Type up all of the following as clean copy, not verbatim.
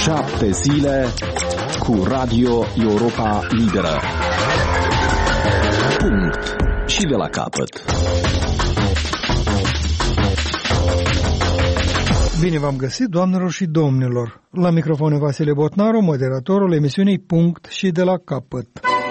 7 zile cu Radio Europa Liberă. Punct. Și de la capăt. Bine v-am găsit, doamnelor și domnilor. La microfon Vasile Botnaru, moderatorul emisiunii Punct și de la capăt.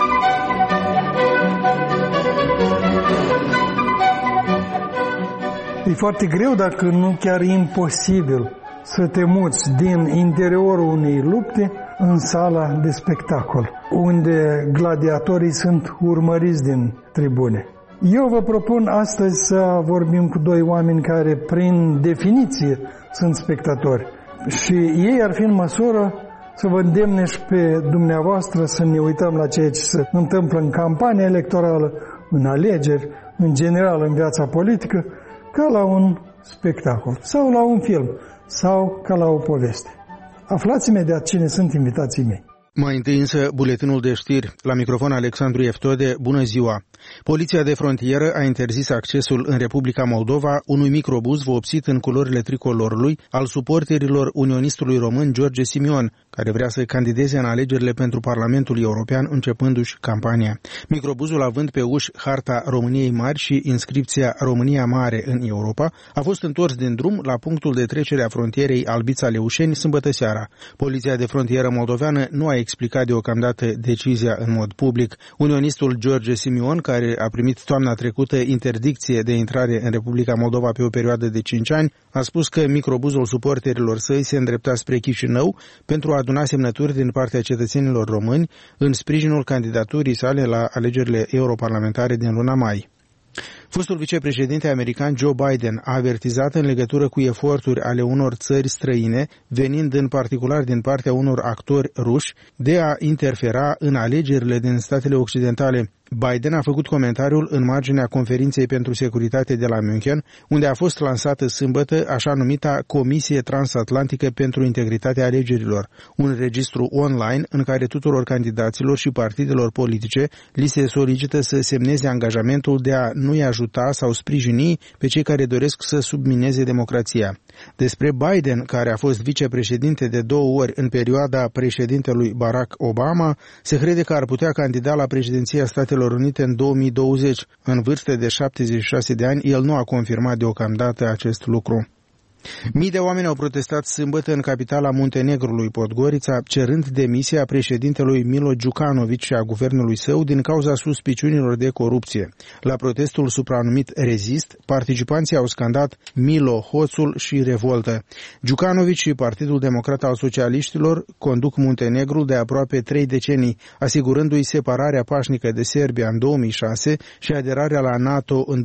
E foarte greu, dacă nu chiar imposibil, să te muți din interiorul unei lupte în sala de spectacol, unde gladiatorii sunt urmăriți din tribune. Eu vă propun astăzi să vorbim cu doi oameni care, prin definiție, sunt spectatori. Și ei ar fi în măsură să vă îndemne și pe dumneavoastră să ne uităm la ceea ce se întâmplă în campania electorală, în alegeri, în general în viața politică, ca la un spectacol, sau la un film, sau ca la o poveste. Aflați imediat cine sunt invitații mei. Mai întâi însă buletinul de știri. La microfon Alexandru Eftode, bună ziua! Poliția de frontieră a interzis accesul în Republica Moldova unui microbuz vopsit în culorile tricolorului al suporterilor unionistului român George Simion, care vrea să candideze în alegerile pentru Parlamentul European începându-și campania. Microbuzul, având pe uși harta României Mari și inscripția România Mare în Europa, a fost întors din drum la punctul de trecere a frontierei Albița-Leușeni sâmbătă seara. Poliția de frontieră moldoveană nu a explicat deocamdată decizia în mod public. Unionistul George Simion, care a primit toamna trecută interdicție de intrare în Republica Moldova pe o perioadă de 5 ani, a spus că microbuzul suporterilor săi se îndrepta spre Chișinău pentru a aduna semnături din partea cetățenilor români în sprijinul candidaturii sale la alegerile europarlamentare din luna mai. Fostul vicepreședinte american Joe Biden a avertizat în legătură cu eforturi ale unor țări străine, venind în particular din partea unor actori ruși, de a interfera în alegerile din statele occidentale. Biden a făcut comentariul în marginea conferinței pentru securitate de la München, unde a fost lansată sâmbătă așa numita Comisie Transatlantică pentru Integritatea Alegerilor, un registru online în care tuturor candidaților și partidelor politice li se solicită să semneze angajamentul de a nu-i ajuta sau sprijini pe cei care doresc să submineze democrația. Despre Biden, care a fost vicepreședinte de 2 ori în perioada președintelui Barack Obama, se crede că ar putea candida la președinția Statelor Unite în 2020. În vârstă de 76 de ani, el nu a confirmat deocamdată acest lucru. Mii de oameni au protestat sâmbătă în capitala Muntenegrului, Podgorița, cerând demisia președintelui Milo Đukanović și a guvernului său din cauza suspiciunilor de corupție. La protestul supranumit Rezist, participanții au scandat Milo, hoțul și revoltă. Đukanović și Partidul Democrat al Socialiștilor conduc Muntenegrul de aproape 3 decenii, asigurându-i separarea pașnică de Serbia în 2006 și aderarea la NATO în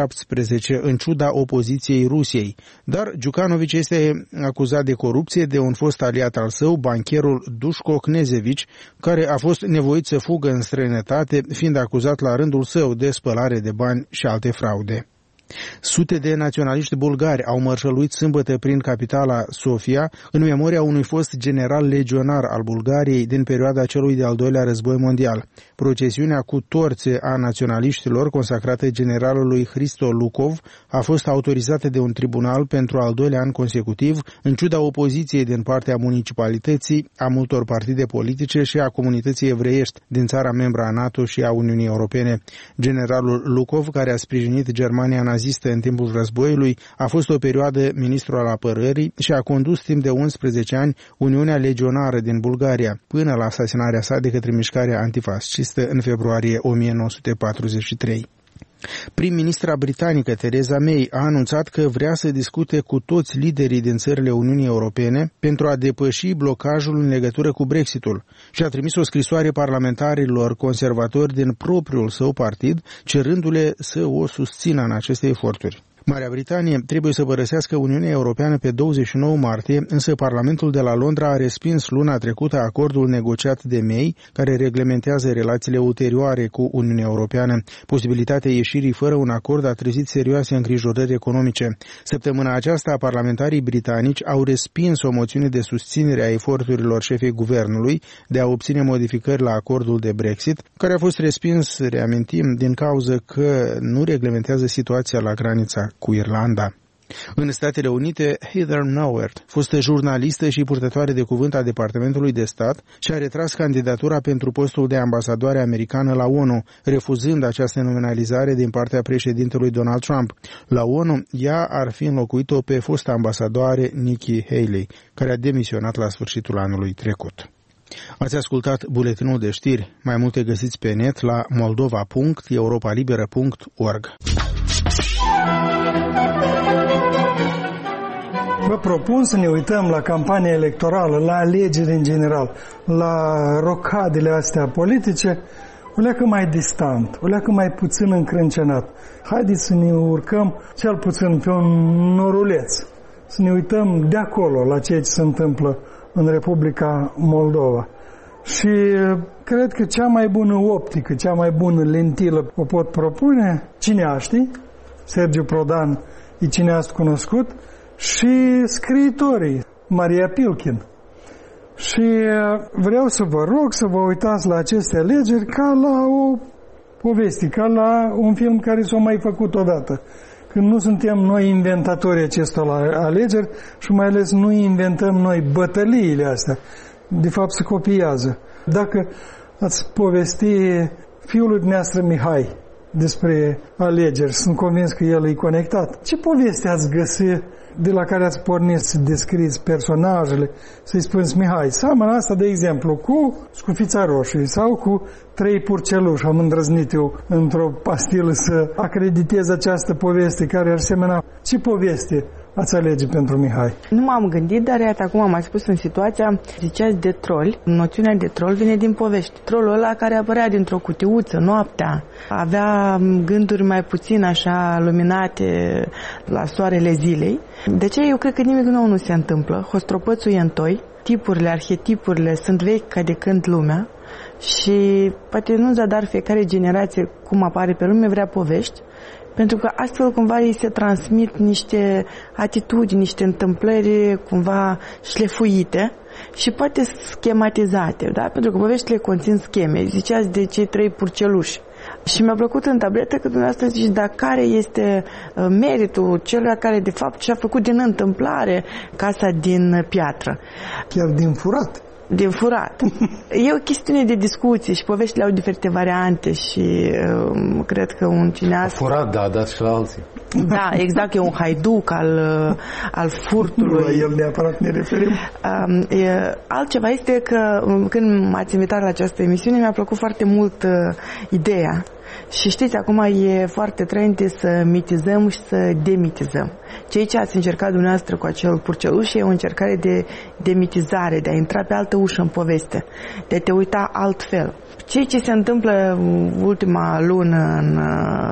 2017, în ciuda opoziției Rusiei. Dar Đukanović este acuzat de corupție de un fost aliat al său, bancherul Duško Knežević, care a fost nevoit să fugă în străinătate, fiind acuzat la rândul său de spălare de bani și alte fraude. Sute de naționaliști bulgari au mărșăluit sâmbătă prin capitala Sofia în memoria unui fost general legionar al Bulgariei din perioada celui de-al doilea război mondial. Procesiunea cu torțe a naționaliștilor, consacrată generalului Hristo Lukov, a fost autorizată de un tribunal pentru al 2-lea an consecutiv, în ciuda opoziției din partea municipalității, a multor partide politice și a comunității evreiești din țara membra a NATO și a Uniunii Europene. Generalul Lukov, care a sprijinit Germania nazistă în timpul războiului, a fost o perioadă ministru al apărării și a condus timp de 11 ani Uniunea Legionară din Bulgaria, până la asasinarea sa de către mișcarea antifascistă în februarie 1943. Prim-ministra britanică Theresa May a anunțat că vrea să discute cu toți liderii din țările Uniunii Europene pentru a depăși blocajul în legătură cu Brexitul și a trimis o scrisoare parlamentarilor conservatori din propriul său partid, cerându-le să o susțină în aceste eforturi. Marea Britanie trebuie să părăsească Uniunea Europeană pe 29 martie, însă Parlamentul de la Londra a respins luna trecută acordul negociat de May, care reglementează relațiile ulterioare cu Uniunea Europeană. Posibilitatea ieșirii fără un acord a trezit serioase îngrijorări economice. Săptămâna aceasta, parlamentarii britanici au respins o moțiune de susținere a eforturilor șefei guvernului de a obține modificări la acordul de Brexit, care a fost respins, reamintim, din cauză că nu reglementează situația la granița cu Irlanda. În Statele Unite, Heather Nauert, fostă jurnalistă și purtătoare de cuvânt a Departamentului de Stat, și-a retras candidatura pentru postul de ambasadoare americană la ONU, refuzând această nominalizare din partea președintelui Donald Trump. La ONU, ea ar fi înlocuit-o pe fosta ambasadoare Nikki Haley, care a demisionat la sfârșitul anului trecut. Ați ascultat buletinul de știri. Mai multe găsiți pe net la moldova.europalibera.org. Vă propun să ne uităm la campania electorală, la alegeri în general, la rocadele astea politice, o leacă mai distant, o leacă mai puțin încrâncenat. Haideți să ne urcăm cel puțin pe un noruleț, să ne uităm de acolo la ceea ce se întâmplă în Republica Moldova. Și cred că cea mai bună optică, cea mai bună lentilă o pot propune cineaștii, Sergiu Prodan e cineast cunoscut, și scriitorii, Maria Pilkin. Și vreau să vă rog să vă uitați la aceste alegeri ca la o poveste, ca la un film care s-a mai făcut odată. Când nu suntem noi inventatorii acestor alegeri și mai ales nu inventăm noi bătăliile astea. De fapt se copiază. Dacă ați povesti fiului dumneavoastră Mihai despre alegeri, sunt convins că el e conectat, ce poveste ați găsi de la care ați pornit să descriți personajele, să-i spuneți Mihai, seamănă asta, de exemplu, cu scufița roșie sau cu 3 purceluși. Am îndrăznit eu într-o pastilă să acreditez această poveste care ar semăna. Ce poveste ați alege pentru Mihai? Nu m-am gândit, dar iată, acum am mai spus în situația, ziceați de troli. Noțiunea de troll vine din povești. Trollul ăla care apărea dintr-o cutiuță noaptea, avea gânduri mai puțin așa luminate la soarele zilei. De ce eu cred că nimic nou nu se întâmplă. Hostropățul e întoi, tipurile, arhetipurile sunt vechi ca de când lumea și poate nu zadar fiecare generație cum apare pe lume vrea povești, pentru că astfel cumva ei se transmit niște atitudini, niște întâmplări cumva șlefuite și poate schematizate, da? Pentru că poveștile conțin scheme. Ziceați de cei 3 purceluși. Și mi-a plăcut în tabletă că dumneavoastră zici, dar care este meritul celor care de fapt și-a făcut din întâmplare casa din piatră. Chiar din furat. Din furat. E o chestiune de discuție și poveștile au diferite variante și cred că un cineast... Furat, da, dați și la alții. Da, exact, e un haiduc al furtului. Nu la el neapărat ne referim. Altceva este că când m-ați invitat la această emisiune mi-a plăcut foarte mult ideea. Și știți, acum e foarte trendy să mitizăm și să demitizăm. Ceea ce ați încercat dumneavoastră cu acel purceluș e o încercare de demitizare, de a intra pe altă ușă în poveste, de a te uita altfel. Ceea ce se întâmplă ultima lună în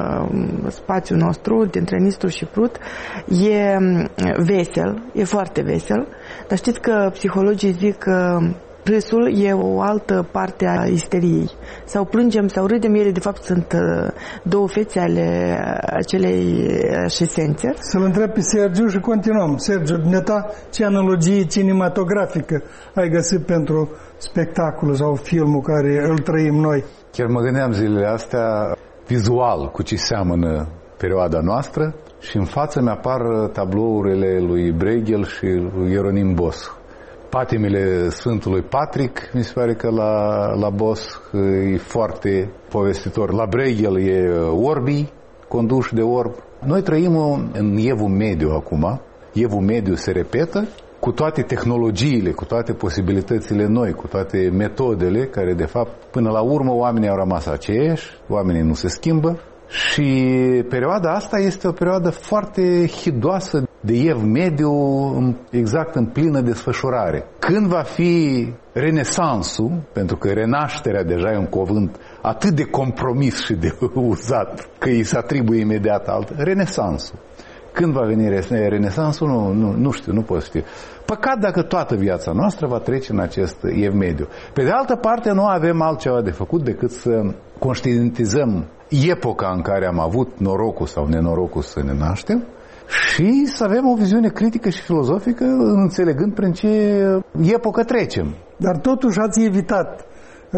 spațiul nostru, dintre Nistru și Prut, e vesel, e foarte vesel, dar știți că psihologii zic că râsul e o altă parte a isteriei. Sau plângem sau râdem, ele de fapt sunt două fețe ale acelei esențe. Să-l întreb pe Sergiu și continuăm. Sergiu, dumneata, ce analogie cinematografică ai găsit pentru spectacolul sau filmul care îl trăim noi? Chiar mă gândeam zilele astea vizual cu ce seamănă perioada noastră și în față mi-apar tablourile lui Bruegel și lui Ieronim Bosch. Patimile Sfântului Patrick, mi se pare că la Bosch e foarte povestitor. La Bruegel e orbii, conduși de orb. Noi trăim în evul mediu acum. Evul mediu se repetă cu toate tehnologiile, cu toate posibilitățile noi, cu toate metodele care, de fapt, până la urmă oamenii au rămas aceiași, oamenii nu se schimbă. Și perioada asta este o perioadă foarte hidoasă de ev mediu, exact în plină desfășurare. Când va fi renesansul, pentru că renașterea deja e un cuvânt atât de compromis și de uzat, că îi se atribuie imediat alt, renesansul. Când va veni renesansul, nu știu, nu pot ști. Păcat dacă toată viața noastră va trece în acest ev mediu. Pe de altă parte, nu avem altceva de făcut decât să conștientizăm epoca în care am avut norocul sau nenorocul să ne naștem și să avem o viziune critică și filozofică, înțelegând prin ce epocă trecem. Dar totuși ați evitat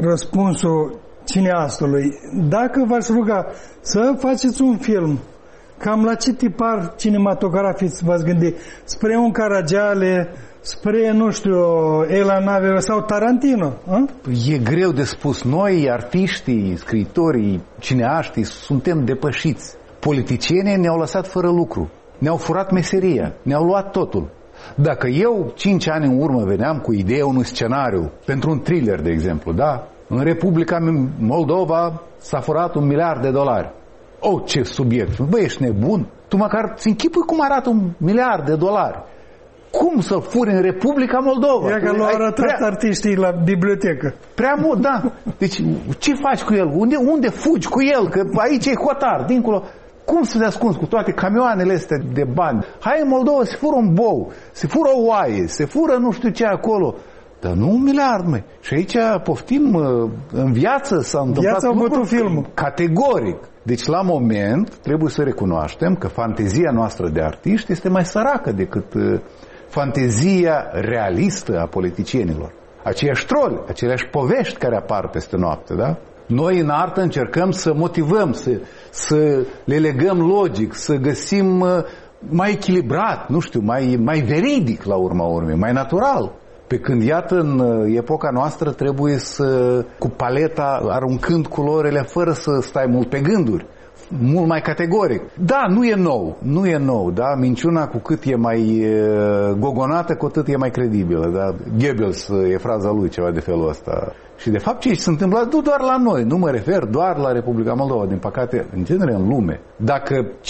răspunsul cineastului. Dacă v-aș ruga să faceți un film Cam la ce tipar cinematografic v-ați gândit? Spre un Caragiale, spre, nu știu, Ela Nave sau Tarantino? A? E greu de spus. Noi, artiștii, scriitorii, cineaștii, suntem depășiți. Politicienii ne-au lăsat fără lucru. Ne-au furat meseria, ne-au luat totul. Dacă eu 5 ani în urmă veneam cu ideea unui scenariu pentru un thriller, de exemplu, da? În Republica Moldova s-a furat $1 miliard. Oh, ce subiect! Băi, ești nebun? Tu măcar ți închipui cum arată $1 miliard. Cum să-l furi în Republica Moldova? E că l-au arătat artiștii la bibliotecă. Prea mult, da. Deci, ce faci cu el? Unde fugi cu el? Că aici e hotar, dincolo. Cum să te ascunzi cu toate camioanele astea de bani? Hai în Moldova, se fură un bou, se fură o oaie, se fură nu știu ce acolo. Dar nu $1 miliard, măi. Și aici poftim, în viață s-a întâmplat lucruri filmul. Categoric. Deci la moment trebuie să recunoaștem că fantezia noastră de artiști este mai săracă decât fantezia realistă a politicienilor. Aceiași troli, aceleași povești care apar peste noapte, da? Noi în artă încercăm să motivăm, să le legăm logic, să găsim mai echilibrat, nu știu, mai veridic la urma urmei, mai natural. Pe când, iată, în epoca noastră trebuie să, cu paleta, aruncând culorile fără să stai mult pe gânduri, mult mai categoric. Da, nu e nou, da? Minciuna cu cât e mai gogonată, cu atât e mai credibilă, da? Goebbels e fraza lui, ceva de felul ăsta. Și de fapt ce se întâmplă nu doar la noi, nu mă refer doar la Republica Moldova, din păcate, în genere în lume. Dacă 50-70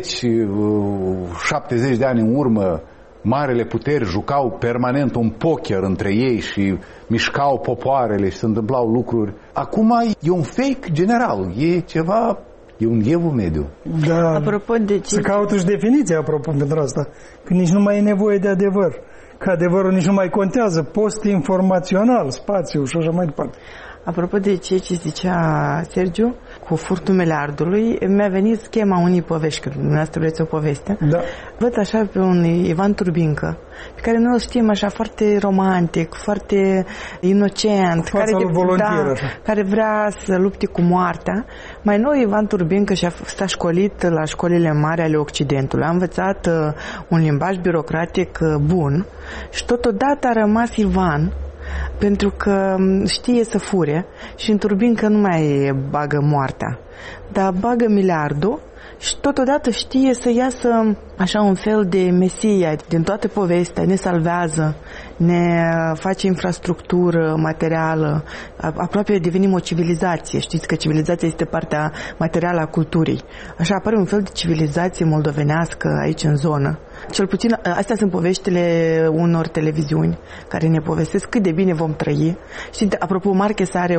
de ani în urmă marele puteri jucau permanent un poker între ei și mișcau popoarele și se întâmplau lucruri, acum e un fake general, e ceva... E un evul mediu. Da, apropo de ce... să caută și definiția apropo pentru asta, că nici nu mai e nevoie de adevăr, că adevărul nici nu mai contează, post-informațional, spațiu și așa mai departe. Apropo de ce zicea Sergiu, cu furtul miliardului, mi-a venit schema unei povești, că dumneavoastră vreți o poveste. Da. Văd așa pe un Ivan Turbincă, pe care noi îl știm așa foarte romantic, foarte inocent, care vrea să lupte cu moartea. Mai nou Ivan Turbincă s-a școlit la școlile mari ale Occidentului, a învățat un limbaj birocratic bun și totodată a rămas Ivan, pentru că știe să fure și în Turbincă nu mai bagă moartea, dar bagă miliardul și totodată știe să iasă așa un fel de mesia din toată povestea, ne salvează, ne face infrastructură materială, aproape devenim o civilizație. Știți că civilizația este partea materială a culturii. Așa apare un fel de civilizație moldovenească aici în zonă. Cel puțin astea sunt poveștile unor televiziuni care ne povestesc cât de bine vom trăi. Știți, apropo, Marquez are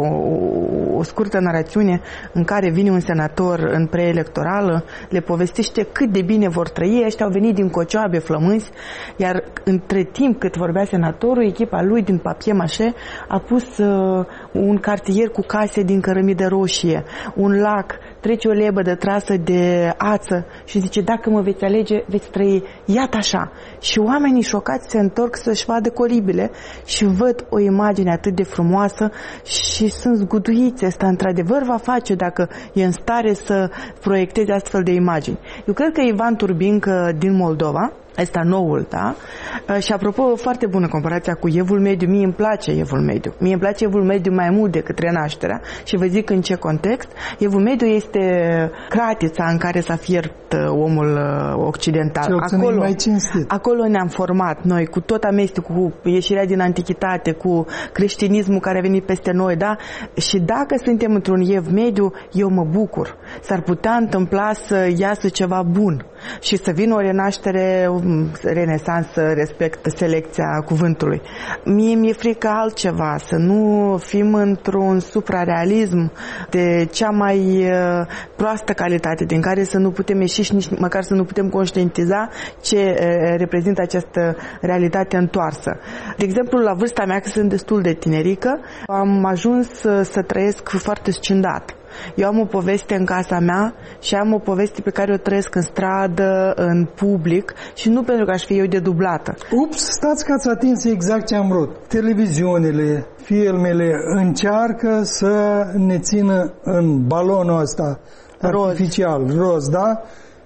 o scurtă narațiune în care vine un senator în preelectorală, le povestește cât de bine vor trăi. Ăștia au venit din Cocioabe flămânzi, iar între timp cât vorbea senatorul, echipa lui din papier-mașe a pus un cartier cu case din cărămidă roșie, un lac, trece o lebădă trasă de ață și zice, dacă mă veți alege, veți trăi iată așa. Și oamenii șocați se întorc să-și vadă colibile și văd o imagine atât de frumoasă și sunt zguduiți. Asta într-adevăr va face dacă e în stare să proiecteze astfel de imagini. Eu cred că Ivan Turbincă din Moldova, ăsta noul, da? Și apropo, foarte bună comparația cu Evul Mediu. Mie îmi place Evul Mediu. Mie îmi place Evul Mediu mai mult decât Renașterea și vă zic în ce context. Evul Mediu este cratița în care s-a fiert omul occidental. Acolo ne-am format noi, cu tot amestecul, cu ieșirea din antichitate, cu creștinismul care a venit peste noi, da? Și dacă suntem într-un Ev Mediu, eu mă bucur. S-ar putea întâmpla să iasă ceva bun și să vină o renaștere, renesansă, respect selecția cuvântului. Mie mi-e frică altceva, să nu fim într-un suprarealism de cea mai proastă calitate, din care să nu putem ieși și nici măcar să nu putem conștientiza ce reprezintă această realitate întoarsă. De exemplu, la vârsta mea, că sunt destul de tinerică, am ajuns să trăiesc foarte scindat. Eu am o poveste în casa mea și am o poveste pe care o trăiesc în stradă, în public și nu pentru că aș fi eu de dublată. Ups, stați că ați atins exact ce am vrut. Televiziunile, filmele încearcă să ne țină în balonul ăsta artificial, roz, da?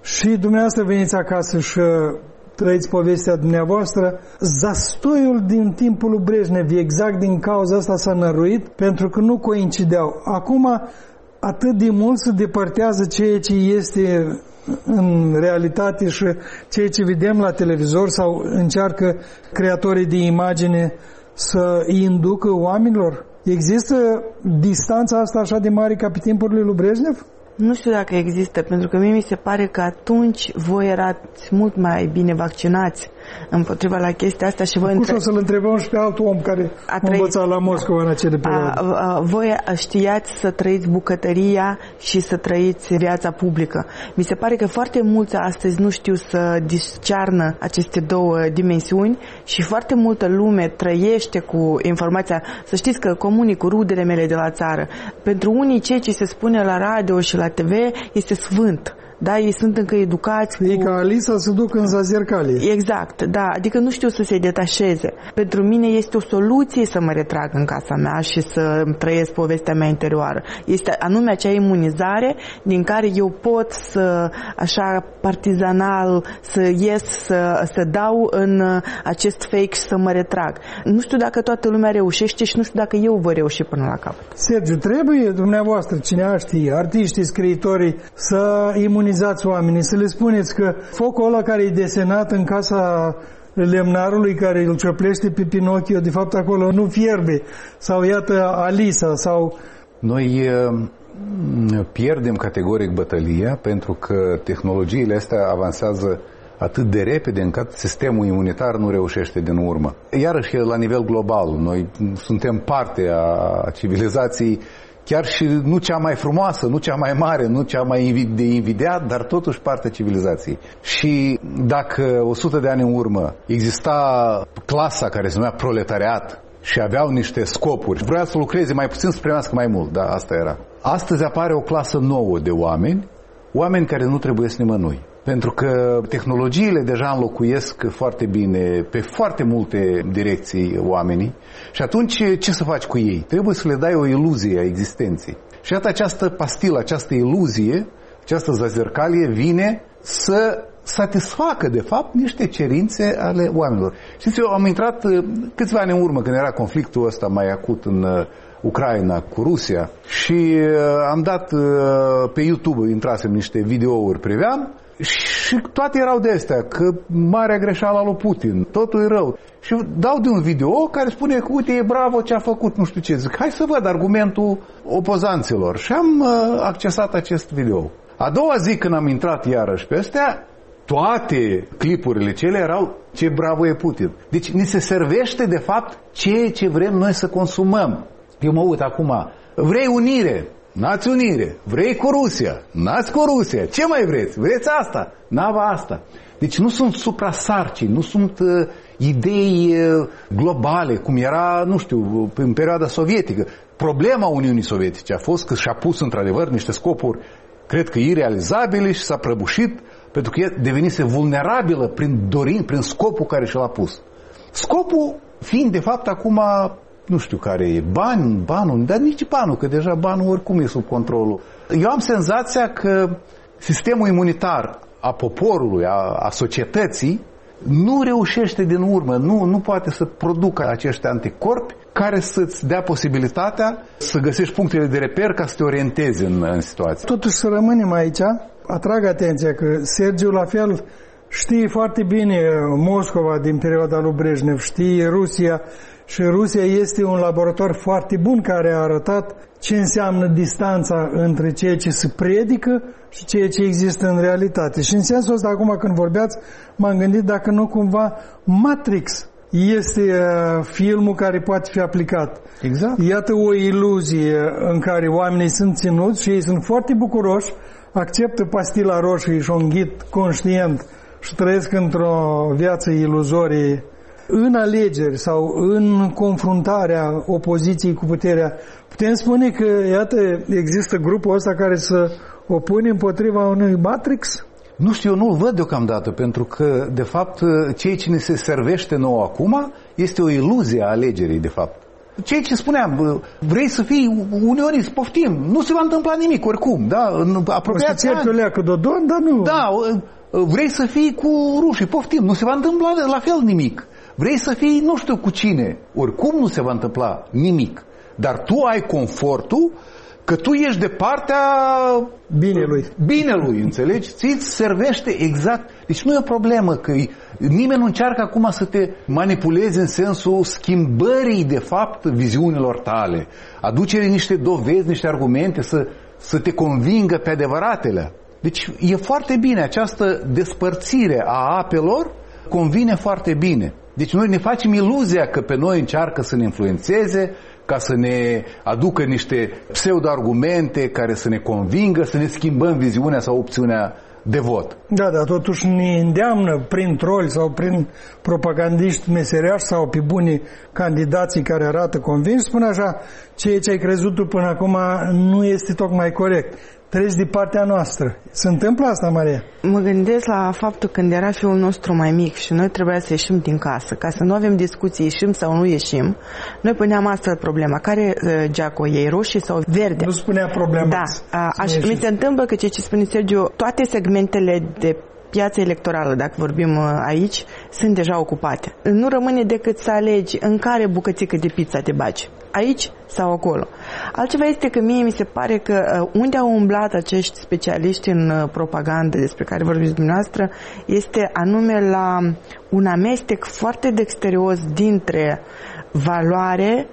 și dumneavoastră veniți acasă și trăiți povestea dumneavoastră, zastoiul din timpul lui Brejnev exact din cauza asta s-a năruit, pentru că nu coincideau. Acum atât de mult se depărtează ceea ce este în realitate și ceea ce vedem la televizor sau încearcă creatorii de imagine să îi inducă oamenilor? Există distanța asta așa de mare ca pe timpurile lui Brejnev? Nu știu dacă există, pentru că mie mi se pare că atunci voi erați mult mai bine vaccinați împotriva la chestia asta și voi... Cum să-l întrebăm și pe alt om care a învățat la Moscova în acele perioade? Voi știați să trăiți bucătăria și să trăiți viața publică. Mi se pare că foarte mulți astăzi nu știu să discearnă aceste două dimensiuni și foarte multă lume trăiește cu informația. Să știți că comunic cu rudele mele de la țară. Pentru unii ceea ce se spune la radio și la TV este sfânt. Da, ei sunt încă educați. Ei ca Alisa se duc în Zazercalie. Exact, da, adică nu știu să se detașeze. Pentru mine este o soluție să mă retrag în casa mea și să trăiesc povestea mea interioară. Este anume acea imunizare din care eu pot să, așa partizanal, să ies, să dau în acest fake și să mă retrag. Nu știu dacă toată lumea reușește și nu știu dacă eu voi reuși până la capăt. Sergiu, trebuie dumneavoastră, cine știe, artiștii, scriitorii, să imunizați oamenii, să le spuneți că focul ăla care e desenat în casa lemnarului care îl cioplește pe Pinocchio, de fapt acolo nu fierbe. Sau iată Alisa sau... Noi pierdem categoric bătălia pentru că tehnologiile astea avansează atât de repede încât sistemul imunitar nu reușește din urmă. Iarăși la nivel global, noi suntem parte a civilizației, chiar și nu cea mai frumoasă, nu cea mai mare, nu cea mai de invidiat, dar totuși parte a civilizației. Și dacă 100 de ani în urmă exista clasa care se numea proletariat și aveau niște scopuri, vrea să lucreze mai puțin, să primească mai mult, da, asta era. Astăzi apare o clasă nouă de oameni care nu trebuie să nimănui. Pentru că tehnologiile deja înlocuiesc foarte bine pe foarte multe direcții oamenii și atunci ce să faci cu ei? Trebuie să le dai o iluzie a existenței. Și iată această pastilă, această iluzie, această zazercalie vine să satisfacă de fapt niște cerințe ale oamenilor. Știți, eu am intrat câțiva ani în urmă când era conflictul ăsta mai acut în Ucraina cu Rusia și am dat pe YouTube, intrasem niște videouri, priveam și toate erau de astea, că marea greșeală a lui Putin, totul e rău. Și dau de un video care spune că uite, e bravo ce a făcut, nu știu ce. Zic, hai să văd argumentul opozanților. Și am accesat acest video. A doua zi când am intrat iarăși pe astea, toate clipurile cele erau ce bravo e Putin. Deci ni se servește de fapt ceea ce vrem noi să consumăm. Eu mă uit acum, vrei unire? N-ați unire. Vrei cu Rusia? N-ați cu Rusia. Ce mai vreți? Vreți asta? N-ava asta. Deci nu sunt suprasarcini, nu sunt idei globale, cum era, nu știu, în perioada sovietică. Problema Uniunii Sovietice a fost că și-a pus într-adevăr niște scopuri, cred că irealizabile, și s-a prăbușit pentru că ea devenise vulnerabilă prin scopul care și l-a pus. Scopul fiind de fapt acum, nu știu care e, banul, dar nici banul, că deja banul oricum e sub controlul. Eu am senzația că sistemul imunitar a poporului, a societății, nu reușește din urmă, nu poate să producă acești anticorpi care să-ți dea posibilitatea să găsești punctele de reper ca să te orientezi în situație. Totuși să rămânem aici, atrag atenția că Sergiu la fel știe foarte bine Moscova din perioada lui Brejnev, știe Rusia. Și Rusia este un laborator foarte bun care a arătat ce înseamnă distanța între ceea ce se predică și ceea ce există în realitate. Și în sensul ăsta, acum când vorbeați, m-am gândit dacă nu cumva Matrix este filmul care poate fi aplicat. Exact. Iată o iluzie în care oamenii sunt ținuți și ei sunt foarte bucuroși, acceptă pastila roșie și o înghit conștient și trăiesc într-o viață iluzorie. În alegeri sau în confruntarea opoziției cu puterea, putem spune că, iată, există grupul ăsta care să opune împotriva unui Matrix? Nu știu, eu nu-l văd deocamdată, pentru că, de fapt, ceea ce ne se servește nouă acum este o iluzie a alegerii, de fapt. ceea ce spuneam, vrei să fii unionist, poftim, nu se va întâmpla nimic oricum, da? În apropiați ani. Dar nu. Da, vrei să fii cu rușii, poftim, nu se va întâmpla la fel nimic. Vrei să fii nu știu cu cine, oricum nu se va întâmpla nimic. Dar tu ai confortul că tu ești de partea binelui, înțelegi? Ți-ți servește exact. Deci nu e o problemă că nimeni nu încearcă acum să te manipuleze în sensul schimbării de fapt viziunilor tale, aducerii niște dovezi, niște argumente să te convingă pe adevăratele. Deci e foarte bine, această despărțire a apelor convine foarte bine. Deci noi ne facem iluzia că pe noi încearcă să ne influențeze, ca să ne aducă niște pseudo-argumente care să ne convingă, să ne schimbăm viziunea sau opțiunea de vot. Da, dar totuși ne îndeamnă prin troli sau prin propagandiști meseriași sau pe bunii candidații care arată convins, spun așa, ceea ce ai crezut tu până acum nu este tocmai corect. Treci de partea noastră. Se întâmplă asta, Maria? Mă gândesc la faptul când era fiul nostru mai mic și noi trebuia să ieșim din casă. Ca să nu avem discuții, ieșim sau nu ieșim, noi puneam astfel problema. Care geaco e, roșie sau verde? Nu spunea problema. Da. Mi se întâmplă că ce spune Sergiu, toate segmentele de piața electorală, dacă vorbim aici, sunt deja ocupate. Nu rămâne decât să alegi în care bucățică de pizza te bagi. Aici sau acolo. Altceva este că mie mi se pare că unde au umblat acești specialiști în propagandă despre care vorbiți dumneavoastră este anume la un amestec foarte dexterios dintre valoare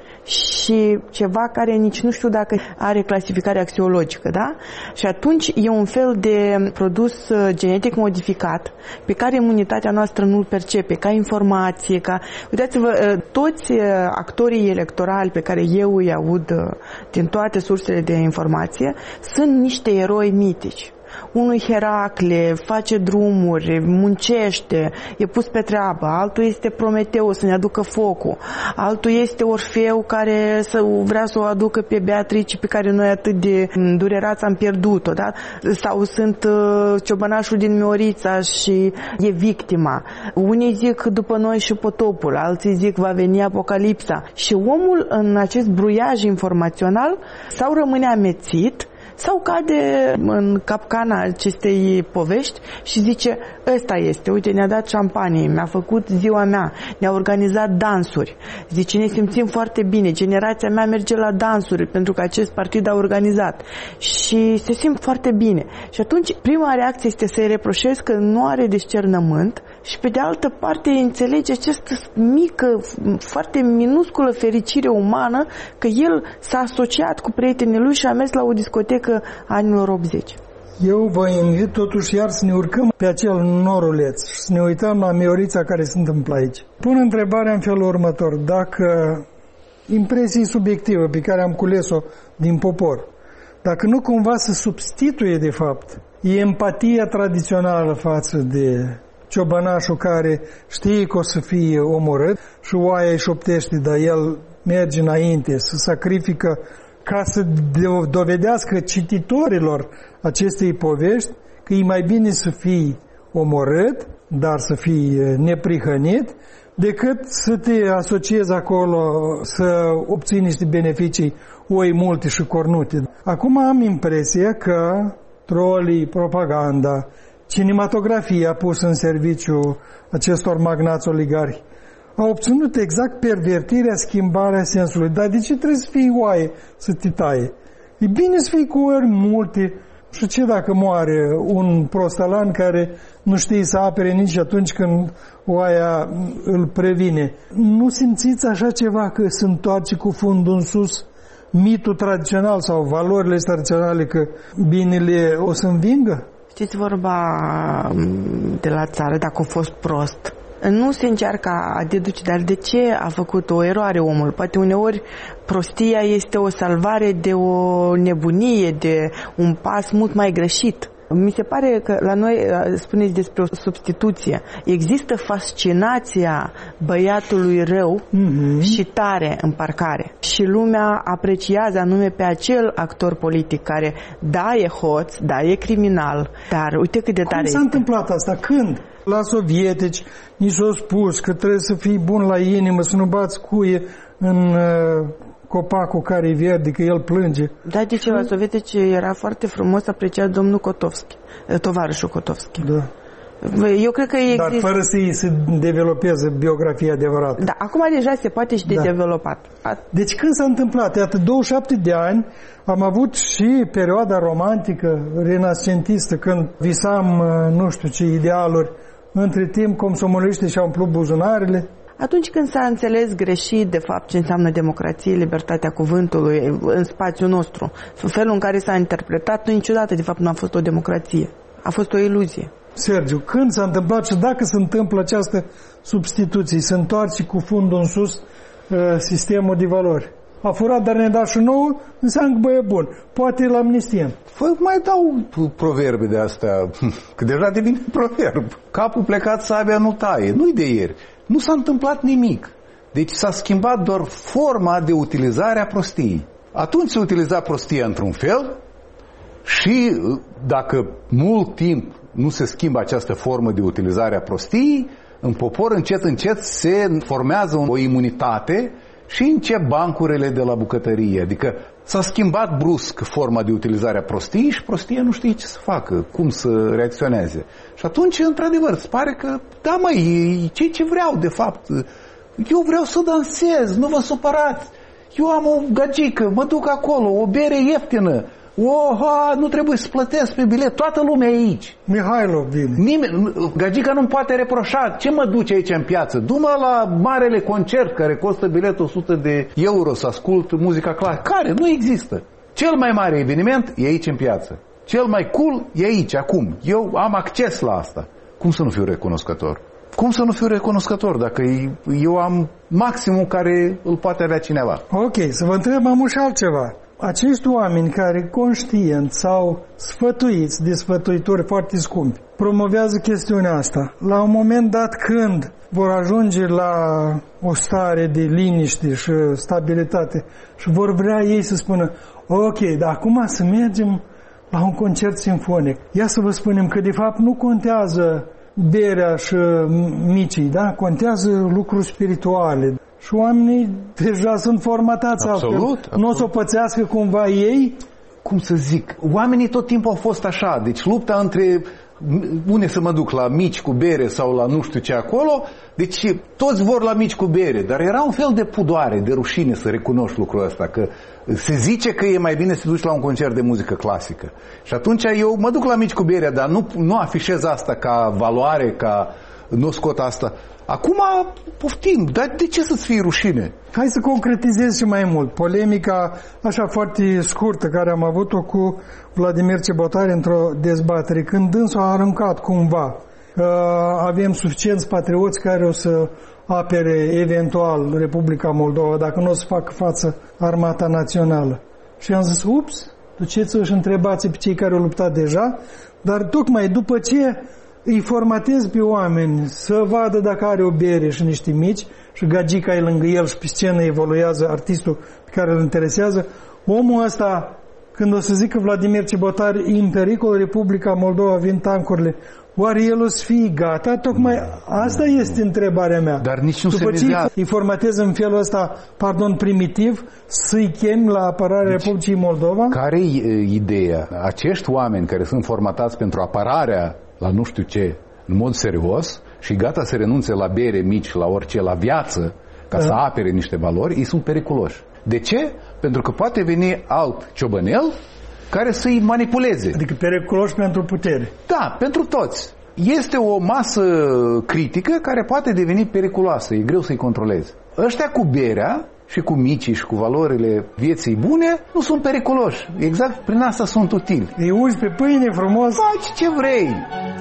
și ceva care nici nu știu dacă are clasificare axiologică, da? Și atunci e un fel de produs genetic modificat pe care imunitatea noastră nu-l percepe ca informație, ca... Uitați-vă, toți actorii electorali pe care eu îi aud din toate sursele de informație sunt niște eroi mitici. Unul Heracle, face drumuri, muncește, e pus pe treabă, altul este Prometeu să ne aducă focul, altul este Orfeu care vrea să o aducă pe Beatrice pe care noi atât de durerați am pierdut-o, da? Sau sunt ciobănașul din Miorița și e victima. Unii zic după noi și potopul, alții zic va veni apocalipsa. Și omul în acest bruiaj informațional sau rămâne amețit sau cade în capcana acestei povești și zice, ăsta este, uite, ne-a dat șampanie, mi-a făcut ziua mea, ne-a organizat dansuri. Zice, ne simțim foarte bine, generația mea merge la dansuri pentru că acest partid a organizat și se simt foarte bine. Și atunci prima reacție este să-i reproșez că nu are discernământ și pe de altă parte înțelege această mică, foarte minusculă fericire umană că el s-a asociat cu prietenii lui și a mers la o discotecă anilor 80. Eu vă invit totuși iar să ne urcăm pe acel noruleț și să ne uităm la Miorița care se întâmplă aici. Pun întrebarea în felul următor. Dacă impresii subiectivă pe care am cules-o din popor, dacă nu cumva să substituie de fapt empatia tradițională față de ciobănașul care știe că o să fie omorât și oaia îi șoptește, dar el merge înainte, să sacrifică ca să dovedească cititorilor acestei povești că e mai bine să fii omorât, dar să fii neprihănit, decât să te asociezi acolo să obții niște beneficii oi multe și cornute. Acum am impresia că trolii, propaganda, cinematografia pusă în serviciu acestor magnați oligarhi a obținut exact pervertirea, schimbarea sensului. Dar de ce trebuie să fii oaie să te taie? E bine să fii cu ori multe. Și ce dacă moare un prostalan care nu știe să apere nici atunci când oaia îl previne? Nu simțiți așa ceva că se întoarce cu fundul în sus mitul tradițional sau valorile tradiționale că binele o să învingă? Știți vorba de la țară, dacă a fost prost, nu se încearcă a deduce, dar de ce a făcut o eroare omul? Poate uneori prostia este o salvare de o nebunie, de un pas mult mai greșit. Mi se pare că la noi, spuneți despre o substituție, există fascinația băiatului rău și tare în parcare. Și lumea apreciază anume pe acel actor politic care, da, e hoț, da, e criminal, dar uite cât de tare Cum s-a întâmplat asta? Când? La sovietici ni s-a spus că trebuie să fii bun la inimă, să nu bați cuie în copacul care e verde, că el plânge. Da, de ce la sovietici era foarte frumos apreciat domnul Kotovski, tovarășul Kotovski. Da. Eu cred că există... Dar fără să developeze biografia adevărată. Da, acum deja se poate și de developat. Deci când s-a întâmplat? Iată, 27 de ani am avut și perioada romantică, renascentistă, când visam nu știu ce idealuri. Între timp, comsomoliștii și-au umplut buzunarele. Atunci când s-a înțeles greșit, de fapt, ce înseamnă democrație, libertatea cuvântului în spațiul nostru, felul în care s-a interpretat, niciodată, de fapt, nu a fost o democrație. A fost o iluzie. Sergiu, când s-a întâmplat și dacă se întâmplă această substituție, se întoarce cu fundul în sus sistemul de valori. A furat, dar ne da și nouă, înseamnă că bă, e bun. Poate îl amnistiem. Mai dau proverbe de astea, că deja devine proverb. Capul plecat, sabia nu taie. Nu-i de ieri. Nu s-a întâmplat nimic. Deci s-a schimbat doar forma de utilizare a prostiei. Atunci se utiliza prostia într-un fel și dacă mult timp nu se schimbă această formă de utilizare a prostiei, în popor încet se formează o imunitate și încep bancurile de la bucătărie. Adică s-a schimbat brusc forma de utilizare a prostiei și prostia nu știe ce să facă, cum să reacționeze. Și atunci, într-adevăr, îți pare că, da măi, ce vreau de fapt. Eu vreau să dansez, nu vă supărați. Eu am o gagică, mă duc acolo, o bere ieftină. Nu trebuie să plătesc pe bilet, toată lumea e aici. Mihailov vine. Gagica nu poate reproșa. Ce mă duce aici în piață? Du-mă la marele concert care costă biletul 100 de euro să ascult muzica clasică. Care? Nu există. Cel mai mare eveniment e aici în piață. Cel mai cool e aici, acum. Eu am acces la asta. Cum să nu fiu recunoscător? Cum să nu fiu recunoscător dacă eu am maximul care îl poate avea cineva? Ok, să vă întreb am și altceva. Acești oameni care conștient sau sfătuiți de sfătuitori foarte scumpi promovează chestiunea asta. La un moment dat când vor ajunge la o stare de liniște și stabilitate și vor vrea ei să spună ok, dar acum să mergem la un concert simfonic. Ia să vă spunem că de fapt nu contează berea și micii, da? Contează lucruri spirituale. Și oamenii deja sunt formatați absolut. Nu o să o pățească cumva ei? Cum să zic, oamenii tot timpul au fost așa. Deci lupta între unde să mă duc, la mici cu bere sau la nu știu ce acolo. Deci toți vor la mici cu bere. Dar era un fel de pudoare, de rușine să recunoști lucrul ăsta. Că se zice că e mai bine să duci la un concert de muzică clasică. Și atunci eu mă duc la mici cu bere, dar nu afișez asta ca valoare, ca nu scot asta. Acum poftim, dar de ce să-ți fie rușine? Hai să concretizez și mai mult. Polemica așa foarte scurtă care am avut-o cu Vladimir Cebotari într-o dezbatere, când dânsul a aruncat cumva avem suficienți patrioți care o să apere eventual Republica Moldova dacă nu o să facă față armata națională. Și am zis, ups, duceți-vă și întrebați pe cei care au luptat deja, dar tocmai după ce îi formatez pe oameni să vadă dacă are o bere și niște mici și gagica e lângă el și pe scenă evoluează artistul pe care îl interesează, omul ăsta, când o să zică Vladimir Cebotari, în pericol Republica Moldova, vin tancurile, oare el o să fie gata? Tocmai asta este întrebarea mea. Dar nici nu după se ce îi formatez în felul ăsta, primitiv, să-i chem la apărarea Republicii Moldova? Care-i ideea? Acești oameni care sunt formatați pentru apărarea la nu știu ce, în mod serios și gata să renunțe la bere mici, la orice, la viață, ca să apere niște valori, ei sunt periculoși. De ce? Pentru că poate veni alt ciobănel care să-i manipuleze. Adică periculoși pentru putere. Da, pentru toți. Este o masă critică care poate deveni periculoasă, e greu să-i controlezi. Ăștia cu berea și cu micii și cu valorile vieții bune nu sunt periculoși. Exact prin asta sunt utili. Îi uzi pe pâine frumos. Faci ce vrei.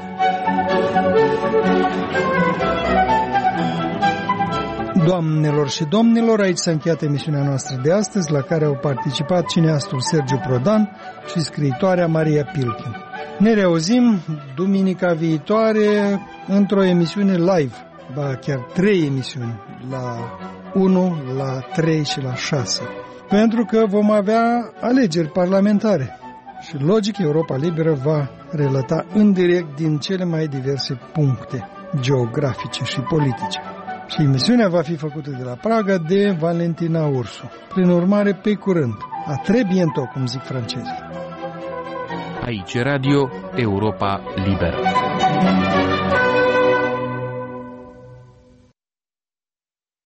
Doamnelor și domnilor, aici s-a încheiat emisiunea noastră de astăzi, la care au participat cineastul Sergiu Prodan și scriitoarea Maria Pilkin. Ne reauzim duminica viitoare într-o emisiune live, ba chiar 3 emisiuni, la 1, la 3 și la 6, pentru că vom avea alegeri parlamentare. Și logic, Europa Liberă va relata în direct din cele mai diverse puncte geografice și politice. Și emisiunea va fi făcută de la Praga de Valentina Ursu. Prin urmare, pe curând. A très bientôt, cum zic francezii. Aici Radio Europa Liberă.